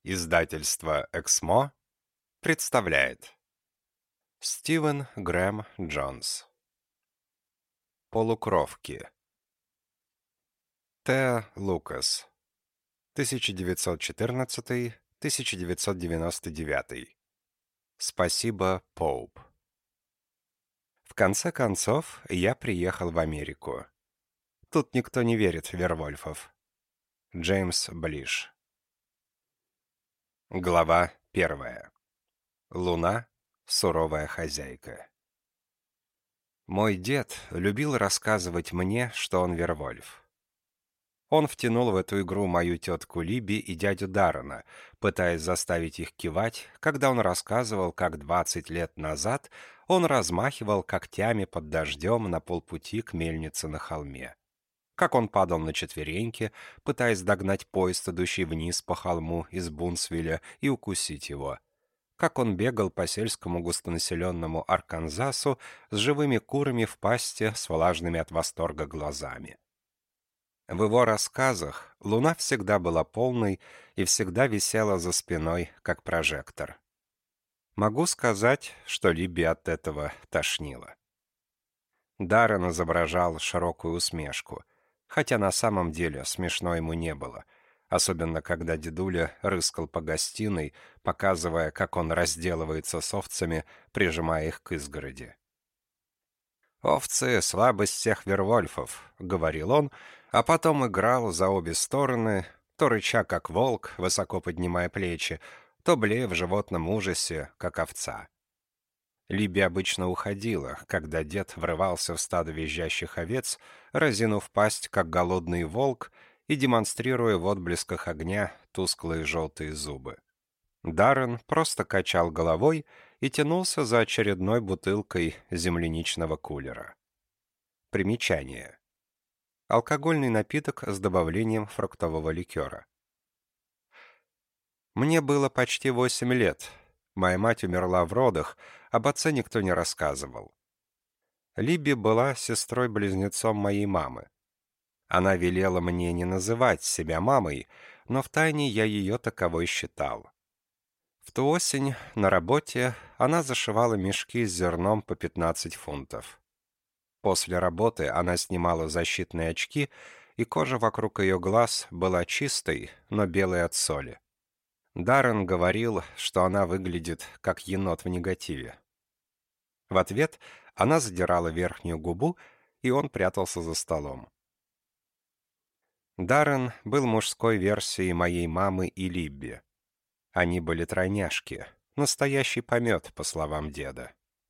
Издательство «Эксмо» представляет Стивен Грэм Джонс. Полукровки. Т. Лукас. 1914-1999. Спасибо, Поуп. В конце концов, я приехал в Америку. Тут никто не верит в Вервольфов. Джеймс Блиш. Глава 1. Луна. Суровая хозяйка. Мой дед любил рассказывать мне, что он Вервольф. Он втянул в эту игру мою тетку Либи и дядю Даррена, пытаясь заставить их кивать, когда он рассказывал, как 20 лет назад он размахивал когтями под дождем на полпути к мельнице на холме. Как он падал на четвереньки, пытаясь догнать поезд, идущий вниз по холму из Бунсвилля, и укусить его. Как он бегал по сельскому густонаселенному Арканзасу с живыми курами в пасти с влажными от восторга глазами. В его рассказах луна всегда была полной и всегда висела за спиной, как прожектор. Могу сказать, что Либби от этого тошнило. Даррен изображал широкую усмешку, хотя на самом деле смешно ему не было, особенно когда дедуля рыскал по гостиной, показывая, как он разделывается с овцами, прижимая их к изгороди. «Овцы — слабость всех вервольфов», — говорил он, а потом играл за обе стороны, то рыча, как волк, высоко поднимая плечи, то блея в животном ужасе, как овца. Либби обычно уходила, когда дед врывался в стадо визжащих овец, разинув пасть, как голодный волк, и демонстрируя в отблесках огня тусклые желтые зубы. Даррен просто качал головой и тянулся за очередной бутылкой земляничного кулера. Примечание. Алкогольный напиток с добавлением фруктового ликера. Мне было почти 8 лет. Моя мать умерла в родах, об отце никто не рассказывал. Либби была сестрой-близнецом моей мамы. Она велела мне не называть себя мамой, но втайне я ее таковой считал. В ту осень на работе она зашивала мешки с зерном по 15 фунтов. После работы она снимала защитные очки, и кожа вокруг ее глаз была чистой, но белой от соли. Даррен говорил, что она выглядит как енот в негативе. В ответ она задирала верхнюю губу, и он прятался за столом. Даррен был мужской версией моей мамы и Либби. Они были тройняшки, настоящий помет, по словам деда.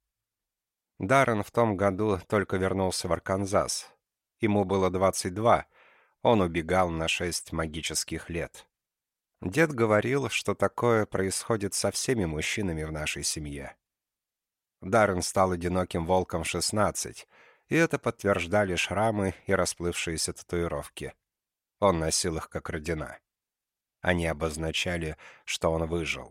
Даррен в том году только вернулся в Арканзас. Ему было 22, он убегал на 6 магических лет. Дед говорил, что такое происходит со всеми мужчинами в нашей семье. Даррен стал одиноким волком в 16, и это подтверждали шрамы и расплывшиеся татуировки. Он носил их как ордена. Они обозначали, что он выжил.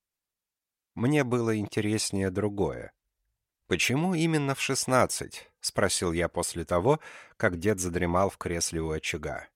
Мне было интереснее другое. «Почему именно в 16?» — спросил я после того, как дед задремал в кресле у очага.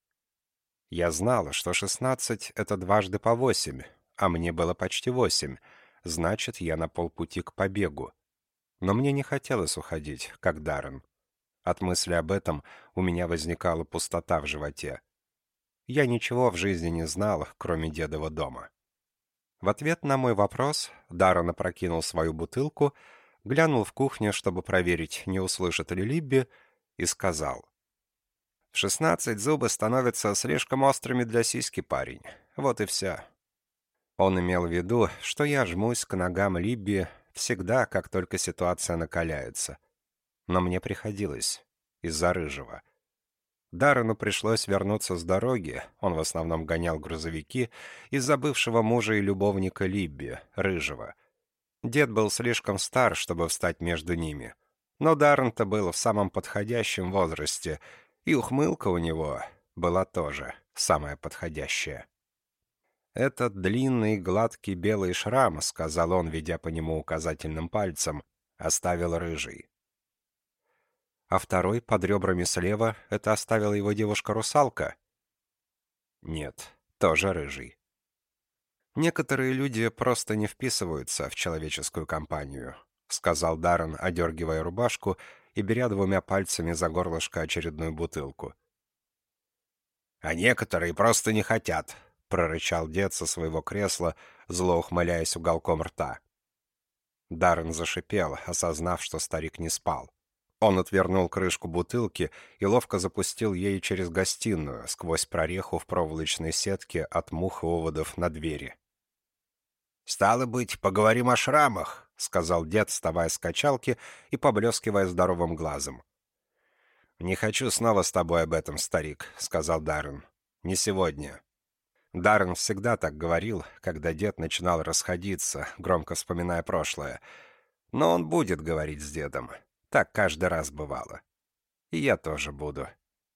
Я знала, что 16 — это дважды по 8, а мне было почти 8, значит, я на полпути к побегу. Но мне не хотелось уходить, как Даррен. От мысли об этом у меня возникала пустота в животе. Я ничего в жизни не знал, кроме дедова дома. В ответ на мой вопрос Даррен опрокинул свою бутылку, глянул в кухню, чтобы проверить, не услышит ли Либби, и сказал: «В 16 зубы становятся слишком острыми для сиськи, парень. Вот и все». Он имел в виду, что я жмусь к ногам Либби всегда, как только ситуация накаляется. Но мне приходилось, из-за рыжего. Даррену пришлось вернуться с дороги, он в основном гонял грузовики, из-за бывшего мужа и любовника Либби, рыжего. Дед был слишком стар, чтобы встать между ними. Но Даррен-то был в самом подходящем возрасте, и ухмылка у него была тоже самая подходящая. «Этот длинный гладкий белый шрам», — сказал он, ведя по нему указательным пальцем, — оставил рыжий. А второй, под ребрами слева, это оставила его девушка-русалка? Нет, тоже рыжий. «Некоторые люди просто не вписываются в человеческую компанию», — сказал Даррен, одергивая рубашку и беря двумя пальцами за горлышко очередную бутылку. «А некоторые просто не хотят», — прорычал дед со своего кресла, зло ухмыляясь уголком рта. Даррен зашипел, осознав, что старик не спал. Он отвернул крышку бутылки и ловко запустил ею через гостиную, сквозь прореху в проволочной сетке от мух и оводов на двери. «Стало быть, поговорим о шрамах», — сказал дед, вставая с качалки и поблескивая здоровым глазом. «Не хочу снова с тобой об этом, старик», — сказал Даррен. «Не сегодня». Даррен всегда так говорил, когда дед начинал расходиться, громко вспоминая прошлое. Но он будет говорить с дедом. Так каждый раз бывало. И я тоже буду.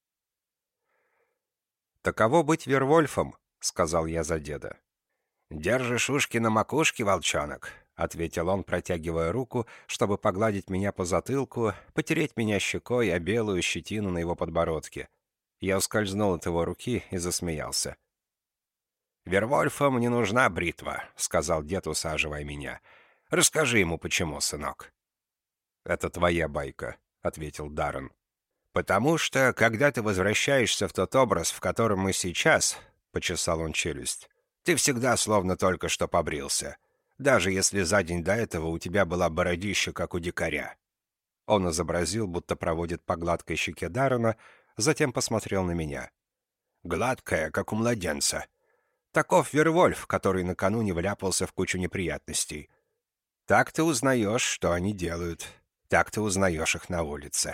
«Таково быть Вервольфом», — сказал я за деда. «Держишь ушки на макушке, волчонок», — ответил он, протягивая руку, чтобы погладить меня по затылку, потереть меня щекой о белую щетину на его подбородке. Я ускользнул от его руки и засмеялся. «Вервольфам не нужна бритва», — сказал дед, усаживая меня. «Расскажи ему, почему, сынок». «Это твоя байка», — ответил Даррен. «Потому что, когда ты возвращаешься в тот образ, в котором мы сейчас», — почесал он челюсть, — «ты всегда словно только что побрился, даже если за день до этого у тебя была бородища, как у дикаря». Он изобразил, будто проводит по гладкой щеке Даррена, затем посмотрел на меня. «Гладкая, как у младенца. Таков Вервольф, который накануне вляпался в кучу неприятностей. Так ты узнаешь, что они делают. Так ты узнаешь их на улице».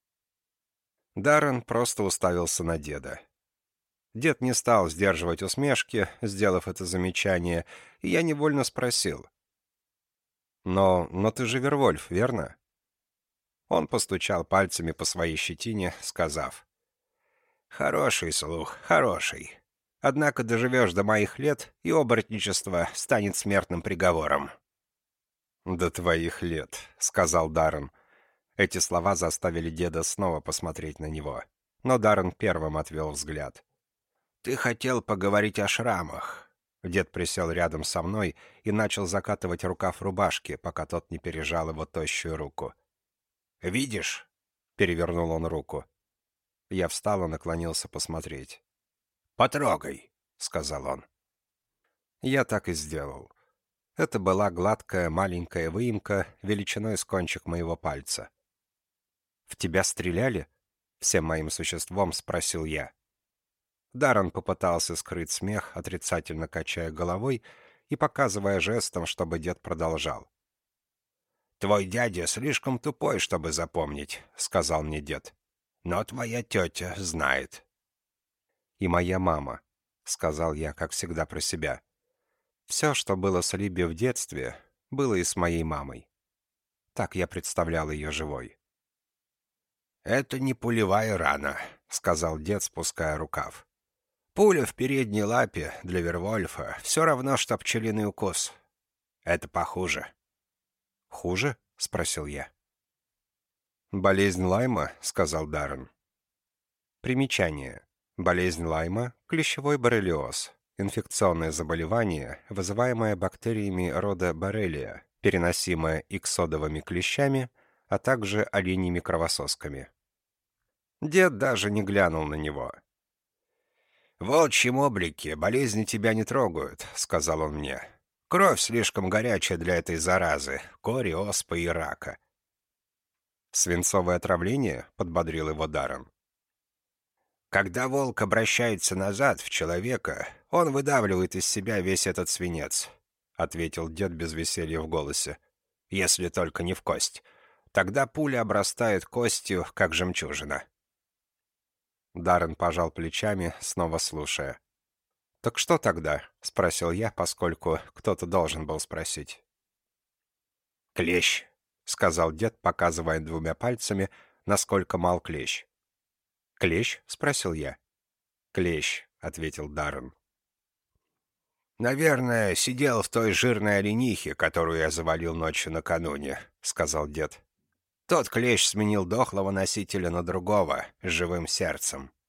Даррен просто уставился на деда. Дед не стал сдерживать усмешки, сделав это замечание, и я невольно спросил. «Но ты же Вервольф, верно?» Он постучал пальцами по своей щетине, сказав. «Хороший слух, хороший. Однако доживешь до моих лет, и оборотничество станет смертным приговором». «До твоих лет», — сказал Даррен. Эти слова заставили деда снова посмотреть на него. Но Даррен первым отвел взгляд. «Ты хотел поговорить о шрамах». Дед присел рядом со мной и начал закатывать рукав рубашки, пока тот не пережал его тощую руку. «Видишь?» — перевернул он руку. Я встал и наклонился посмотреть. «Потрогай», — сказал он. Я так и сделал. Это была гладкая маленькая выемка величиной с кончик моего пальца. «В тебя стреляли?» — всем моим существом спросил я. Даррен попытался скрыть смех, отрицательно качая головой и показывая жестом, чтобы дед продолжал. «Твой дядя слишком тупой, чтобы запомнить», — сказал мне дед. «Но твоя тетя знает». «И моя мама», — сказал я, как всегда, про себя. «Все, что было с Либби в детстве, было и с моей мамой. Так я представлял ее живой». «Это не пулевая рана», — сказал дед, спуская рукав. «Пуля в передней лапе для Вервольфа все равно, что пчелиный укус. Это похуже». «Хуже?» — спросил я. «Болезнь Лайма», — сказал Даррен. Примечание. Болезнь Лайма — клещевой боррелиоз. Инфекционное заболевание, вызываемое бактериями рода Боррелия, переносимое иксодовыми клещами, а также оленьими кровососками. Дед даже не глянул на него. «В волчьем облике болезни тебя не трогают», — сказал он мне. «Кровь слишком горячая для этой заразы, кори, оспы и рака». «Свинцовое отравление?» — подбодрил его Даррен. «Когда волк обращается назад в человека, он выдавливает из себя весь этот свинец», — ответил дед без веселья в голосе. «Если только не в кость. Тогда пуля обрастает костью, как жемчужина». Даррен пожал плечами, снова слушая. «Так что тогда?» — спросил я, поскольку кто-то должен был спросить. «Клещ», — сказал дед, показывая двумя пальцами, насколько мал клещ. «Клещ?» — спросил я. «Клещ», — ответил Даррен. «Наверное, сидел в той жирной оленихе, которую я завалил ночью накануне», — сказал дед. «Тот клещ сменил дохлого носителя на другого, с живым сердцем.